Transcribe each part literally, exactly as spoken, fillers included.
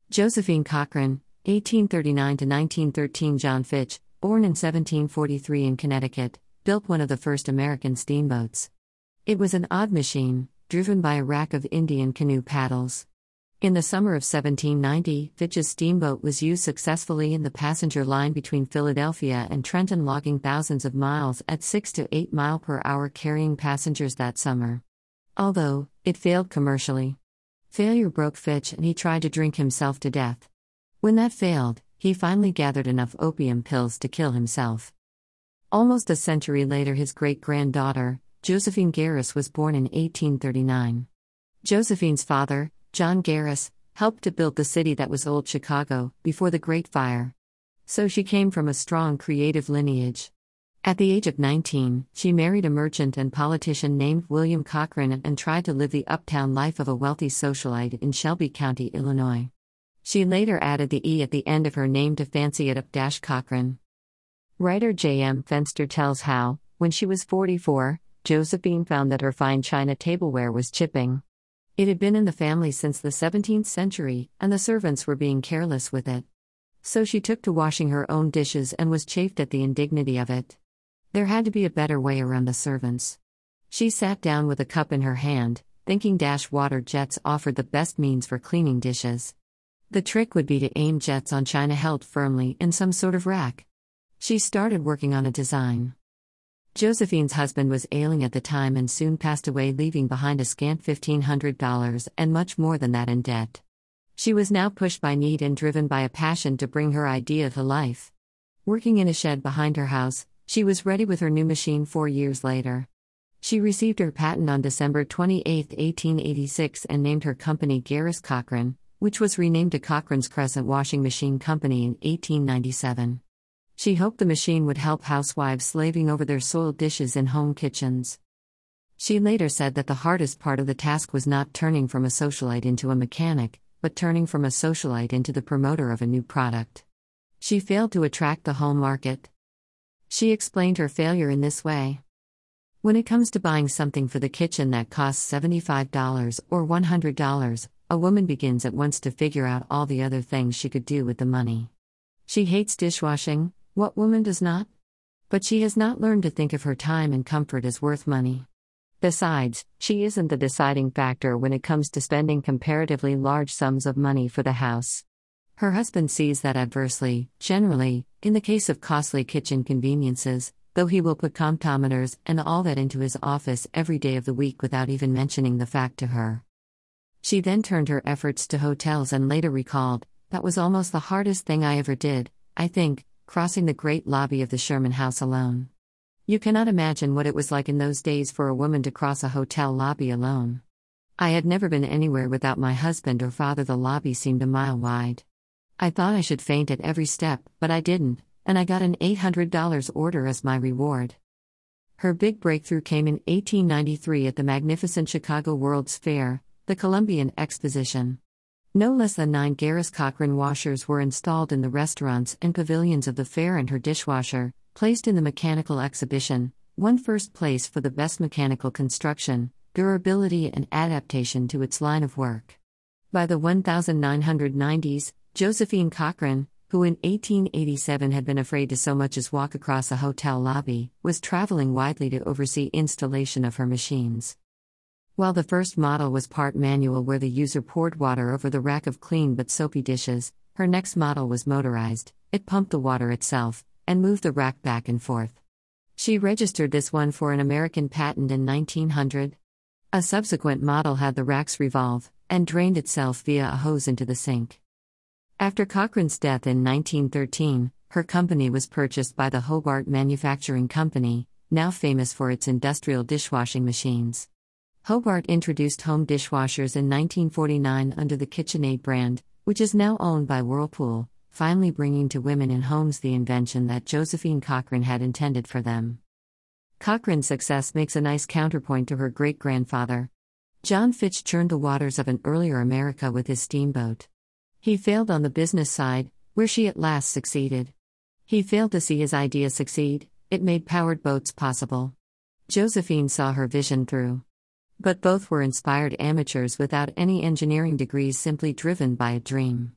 Josephine Cochrane, eighteen thirty-nine to nineteen thirteen. John Fitch, born in seventeen forty-three in Connecticut, built one of the first American steamboats. It was an odd machine, driven by a rack of Indian canoe paddles. In the summer of seventeen ninety, Fitch's steamboat was used successfully in the passenger line between Philadelphia and Trenton, logging thousands of miles at six to eight miles per hour, carrying passengers that summer. Although, it failed commercially. Failure broke Fitch and he tried to drink himself to death. When that failed, he finally gathered enough opium pills to kill himself. Almost a century later, his great-granddaughter, Josephine Garris, was born in eighteen thirty-nine. Josephine's father, John Garris, helped to build the city that was Old Chicago, before the Great Fire. So she came from a strong creative lineage. At the age of nineteen, she married a merchant and politician named William Cochrane and tried to live the uptown life of a wealthy socialite in Shelby County, Illinois. She later added the E at the end of her name to fancy it up. Cochrane. Writer J M Fenster tells how, when she was forty-four, Josephine found that her fine china tableware was chipping. It had been in the family since the seventeenth century, and the servants were being careless with it. So she took to washing her own dishes and was chafed at the indignity of it. There had to be a better way around the servants. She sat down with a cup in her hand, thinking dash water jets offered the best means for cleaning dishes. The trick would be to aim jets on china held firmly in some sort of rack. She started working on a design. Josephine's husband was ailing at the time and soon passed away, leaving behind a scant fifteen hundred dollars and much more than that in debt. She was now pushed by need and driven by a passion to bring her idea to life. Working in a shed behind her house, she was ready with her new machine four years later. She received her patent on December twenty-eighth, eighteen eighty-six, and named her company Garris Cochrane, which was renamed to Cochrane's Crescent Washing Machine Company in eighteen ninety-seven. She hoped the machine would help housewives slaving over their soiled dishes in home kitchens. She later said that the hardest part of the task was not turning from a socialite into a mechanic, but turning from a socialite into the promoter of a new product. She failed to attract the home market. She explained her failure in this way. When it comes to buying something for the kitchen that costs seventy-five dollars or one hundred dollars, a woman begins at once to figure out all the other things she could do with the money. She hates dishwashing. What woman does not? But she has not learned to think of her time and comfort as worth money. Besides, she isn't the deciding factor when it comes to spending comparatively large sums of money for the house. Her husband sees that adversely, generally, in the case of costly kitchen conveniences, though he will put comptometers and all that into his office every day of the week without even mentioning the fact to her. She then turned her efforts to hotels and later recalled, "That was almost the hardest thing I ever did, I think, crossing the great lobby of the Sherman House alone." You cannot imagine what it was like in those days for a woman to cross a hotel lobby alone. I had never been anywhere without my husband or father. The lobby seemed a mile wide. I thought I should faint at every step, but I didn't, and I got an eight hundred dollars order as my reward. Her big breakthrough came in eighteen ninety-three at the magnificent Chicago World's Fair, the Columbian Exposition. No less than nine Garris Cochrane washers were installed in the restaurants and pavilions of the fair, and her dishwasher, placed in the mechanical exhibition, won first place for the best mechanical construction, durability and adaptation to its line of work. By the nineteen nineties, Josephine Cochrane, who in eighteen eighty-seven had been afraid to so much as walk across a hotel lobby, was traveling widely to oversee installation of her machines. While the first model was part manual, where the user poured water over the rack of clean but soapy dishes, her next model was motorized. It pumped the water itself and moved the rack back and forth. She registered this one for an American patent in nineteen hundred. A subsequent model had the racks revolve and drained itself via a hose into the sink. After Cochrane's death in nineteen thirteen, her company was purchased by the Hobart Manufacturing Company, now famous for its industrial dishwashing machines. Hobart introduced home dishwashers in nineteen forty-nine under the KitchenAid brand, which is now owned by Whirlpool, finally bringing to women in homes the invention that Josephine Cochrane had intended for them. Cochrane's success makes a nice counterpoint to her great-grandfather. John Fitch churned the waters of an earlier America with his steamboat. He failed on the business side, where she at last succeeded. He failed to see his idea succeed. It made powered boats possible. Josephine saw her vision through. But both were inspired amateurs without any engineering degrees, simply driven by a dream.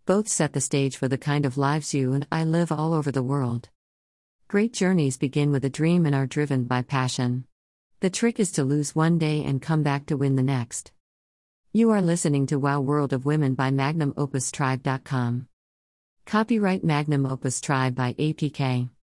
Both set the stage for the kind of lives you and I live all over the world. Great journeys begin with a dream and are driven by passion. The trick is to lose one day and come back to win the next. You are listening to Wow World of Women by Magnum Opus Tribe dot com. Copyright Magnum Opus Tribe by A P K.